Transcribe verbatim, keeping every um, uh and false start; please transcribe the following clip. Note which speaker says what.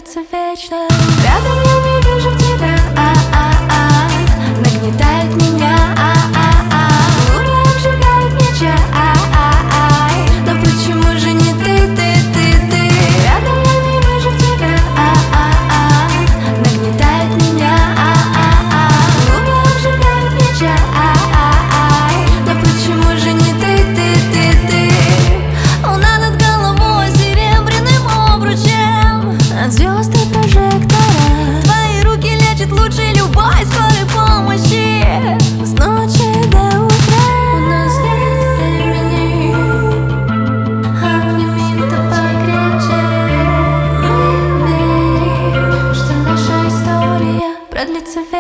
Speaker 1: продлится вечно. Рядом я не вижу тебя, а-а-а, нагнетает меня, а-а-а, губы обжигают меча, а-а-ай, но почему же не ты, ты, ты, ты? Рядом я не вижу тебя, а-а-а, нагнетает меня, а-а-а, губы обжигают меча, а-а-ай, но почему же не ты, ты, ты, ты? Луна над головой серебряным обручем от звезд и прожектора. Твои руки лечат лучше любой скорой помощи. С ночи до утра у нас нет времени. Обними да покрепче. Мы верим, что наша история продлится вечно.